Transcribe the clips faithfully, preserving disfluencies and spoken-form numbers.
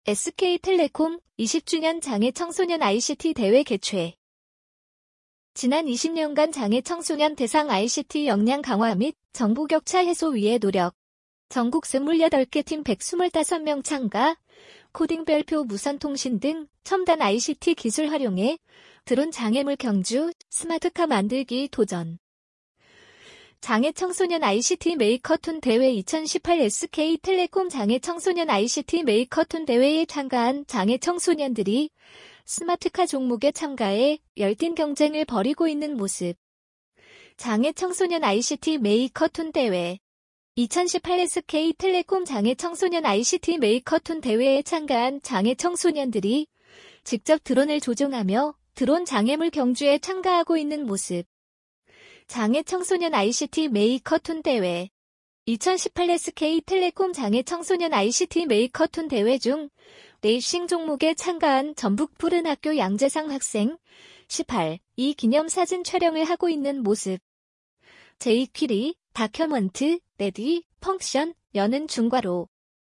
에스케이텔레콤 이십 주년 장애 청소년 아이씨티 대회 개최. 지난 이십 년간 장애 청소년 대상 아이씨티 역량 강화 및 정보 격차 해소 위해 노력. 전국 이십팔 개 팀 백이십오 명 참가, 코딩 별표 무선 통신 등 첨단 아이씨티 기술 활용해 드론 장애물 경주, 스마트카 만들기 도전. 장애 청소년 아이씨티 메이커톤 대회 이천십팔 에스케이텔레콤 장애 청소년 아이씨티 메이커톤 대회에 참가한 장애 청소년들이 스마트카 종목에 참가해 열띤 경쟁을 벌이고 있는 모습. 장애 청소년 아이씨티 메이커톤 대회. 이천십팔 에스케이텔레콤 장애 청소년 아이씨티 메이커톤 대회에 참가한 장애 청소년들이 직접 드론을 조종하며 드론 장애물 경주에 참가하고 있는 모습. 장애 청소년 아이씨티 메이커톤 대회. 이천십팔 에스케이텔레콤 장애 청소년 아이씨티 메이커톤 대회 중 레이싱 종목에 참가한 전북 푸른학교 양재상 학생 십팔 이 기념사진 촬영을 하고 있는 모습. 제이퀴리, 다큐먼트, 레디, 펑션, 여는 중괄호.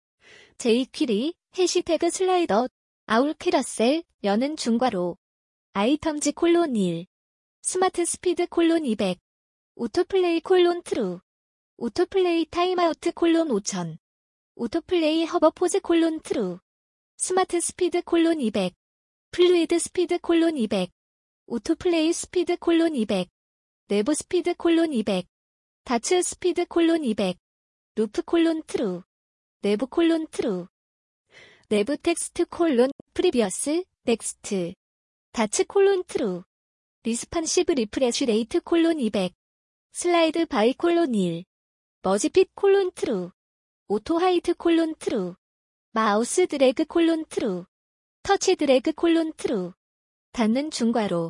제이퀴리, 해시태그 슬라이더, 아울 캐러셀, 여는 중괄호. 아이텀즈 콜론 일. 스마트 스피드 콜론 이백. 오토플레이 콜론 트루. 오토플레이 타임아우트 콜론 오천. 오토플레이 허버포즈 콜론 트루. 스마트 스피드 콜론 이백. 플루이드 스피드 콜론 이백. 오토플레이 스피드 콜론 이백. 내부 스피드 콜론 이백. 다츠 스피드 콜론 이백. 루프 콜론 트루. 내부 콜론 트루. 내부 텍스트 콜론 프리비어스 넥스트. 다츠 콜론 트루. 리스판시브 리프레쉬 레이트 콜론 이백. 슬라이드 바이 콜론 일. 머지핏 콜론 트루. 오토 하이트 콜론 트루. 마우스 드래그 콜론 트루. 터치 드래그 콜론 트루. 닫는 중괄호.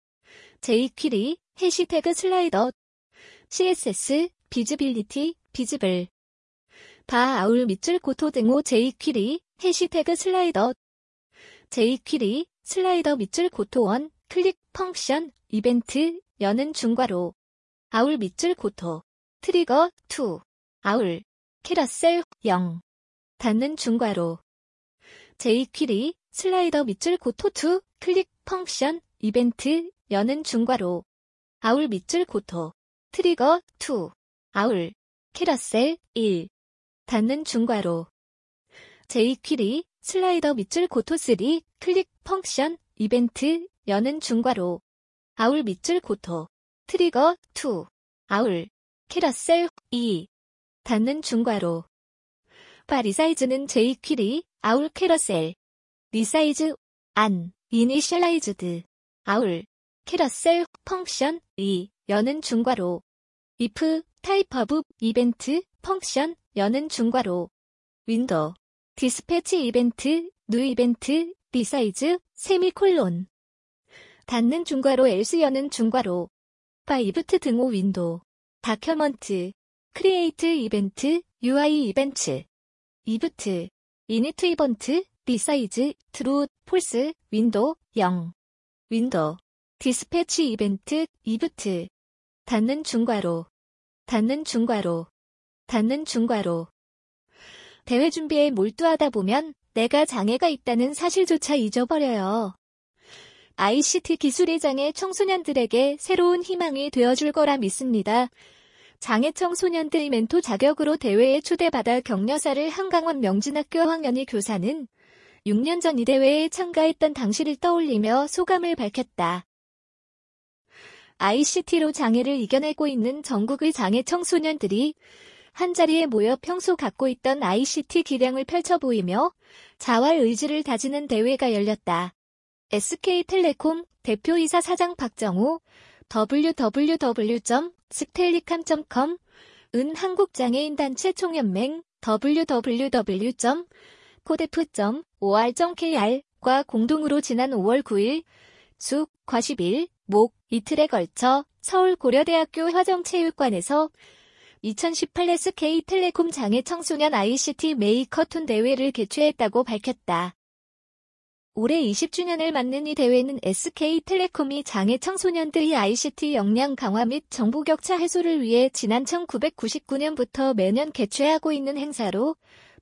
제이퀴리, 해시태그 슬라이더. 씨에스에스, 비즈빌리티, 비즈블. 바 아울 밑줄 고토 등호 제이퀴리, 해시태그 슬라이더. 제이퀴리, 슬라이더 밑줄 고토 원, 클릭, 펑션, 이벤트, 여는 중괄호. 아울 밑줄 고토. 트리거, 이. 아울. 캐러셀, 영. 닫는 중괄호. 제이퀴리, 슬라이더 밑줄 고토 이, 클릭, 펑션, 이벤트, 여는 중괄호. 아울 밑줄 고토. 트리거, 이. 아울. 캐러셀, 일. 닫는 중괄호. 제이퀴리, 슬라이더 밑줄 고토 삼, 클릭, 펑션, 이벤트, 여는 중괄호. 아울 밑줄 고토. 트리거, 이. 아울. 캐러셀, 이. 닫는 중괄호. 바 리사이즈는 제이퀴리, 아울 캐러셀. 리사이즈, 안, 이니셜라이즈드. 아울. 캐러셀, 펑션, 이. 여는 중괄호. if, 타입 오브, 이벤트, 펑션, 여는 중괄호. 윈도우. 디스패치 이벤트, 뉴 이벤트, 리사이즈, 세미콜론. 닫는 중괄호 else 여는 중괄호. 바 이브트 등호 윈도우. 다큐먼트. 크리에이트 이벤트, 유아이 이벤트. 이브트. 이니트 이벤트, 리사이즈, 트루, 폴스, 윈도우, 영. 윈도우. 디스패치 이벤트, 이브트. 닫는 중괄호. 닫는 중괄호. 닫는 중괄호. 대회 준비에 몰두하다 보면 내가 장애가 있다는 사실조차 잊어버려요. 아이씨티 기술의 장애 청소년들에게 새로운 희망이 되어줄 거라 믿습니다. 장애 청소년들 멘토 자격으로 대회에 초대받아 격려사를 한강원 명진학교 황연희 교사는 육 년 전 이 대회에 참가했던 당시를 떠올리며 소감을 밝혔다. 아이씨티로 장애를 이겨내고 있는 전국의 장애 청소년들이 한자리에 모여 평소 갖고 있던 아이씨티 기량을 펼쳐 보이며 자활 의지를 다지는 대회가 열렸다. 에스케이텔레콤 대표이사 사장 박정호, 더블유 더블유 더블유 점 스텔리캄 점 컴, 은 한국장애인단체 총연맹, 더블유 더블유 더블유 점 코데프 점 오알 점 케이알과 공동으로 지난 오월 구일, 숙, 과십일, 목, 이틀에 걸쳐 서울고려대학교 화정체육관에서 이천십팔 에스케이텔레콤 장애 청소년 아이씨티 메이커톤 대회를 개최했다고 밝혔다. 올해 이십 주년을 맞는 이 대회는 에스케이텔레콤이 장애 청소년들의 아이씨티 역량 강화 및 정보 격차 해소를 위해 지난 천구백구십구 년부터 매년 개최하고 있는 행사로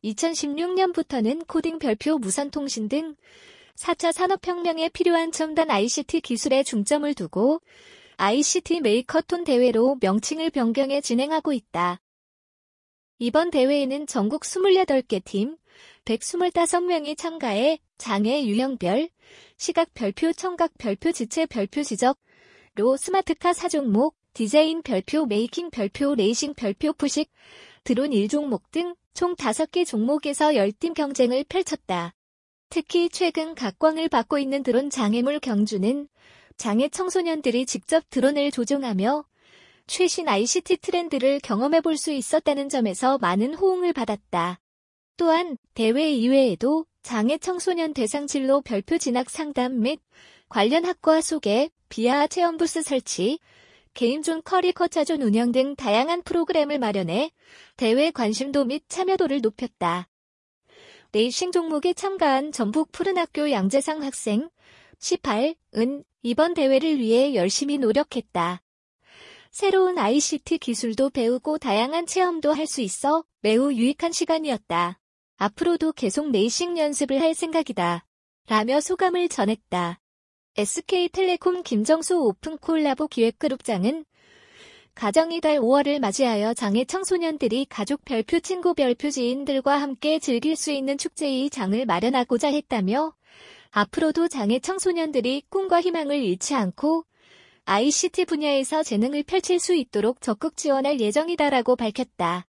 이천십육 년부터는 코딩, 별표, 무선통신 등 사 차 산업혁명에 필요한 첨단 아이씨티 기술에 중점을 두고 아이씨티 메이커톤 대회로 명칭을 변경해 진행하고 있다. 이번 대회에는 전국 이십팔 개 팀, 백이십오 명이 참가해 장애 유형별, 시각 별표, 청각 별표, 지체 별표, 지적로 스마트카 사 종목, 디자인 별표, 메이킹 별표, 레이싱 별표, 푸식, 드론 일 종목 등 총 다섯 개 종목에서 십 팀 경쟁을 펼쳤다. 특히 최근 각광을 받고 있는 드론 장애물 경주는 장애 청소년들이 직접 드론을 조종하며 최신 아이씨티 트렌드를 경험해 볼 수 있었다는 점에서 많은 호응을 받았다. 또한 대회 이외에도 장애 청소년 대상 진로 별표 진학 상담 및 관련 학과 소개, 비하 체험 부스 설치, 게임존 커리커처존 운영 등 다양한 프로그램을 마련해 대회 관심도 및 참여도를 높였다. 레이싱 종목에 참가한 전북 푸른학교 양재상 학생 십팔은 이번 대회를 위해 열심히 노력했다. 새로운 아이씨티 기술도 배우고 다양한 체험도 할 수 있어 매우 유익한 시간이었다. 앞으로도 계속 레이싱 연습을 할 생각이다. 라며 소감을 전했다. 에스케이텔레콤 김정수 오픈 콜라보 기획그룹장은 가정이달 오월을 맞이하여 장애 청소년들이 가족 별표, 친구 별표, 지인들과 함께 즐길 수 있는 축제의 장을 마련하고자 했다며 앞으로도 장애 청소년들이 꿈과 희망을 잃지 않고 아이씨티 분야에서 재능을 펼칠 수 있도록 적극 지원할 예정이다라고 밝혔다.